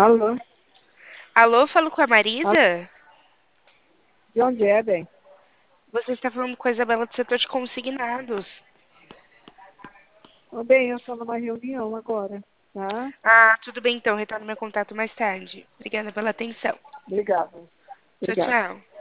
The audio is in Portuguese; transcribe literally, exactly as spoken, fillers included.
Alô? Alô, falo com a Alô? Marisa? De onde é, bem? Você está falando com a Isabela do setor de consignados. Ô, bem, eu estou numa reunião agora, tá? Ah, tudo bem então, retorno meu contato mais tarde. Obrigada pela atenção. Obrigada. Tchau, Obrigada. tchau.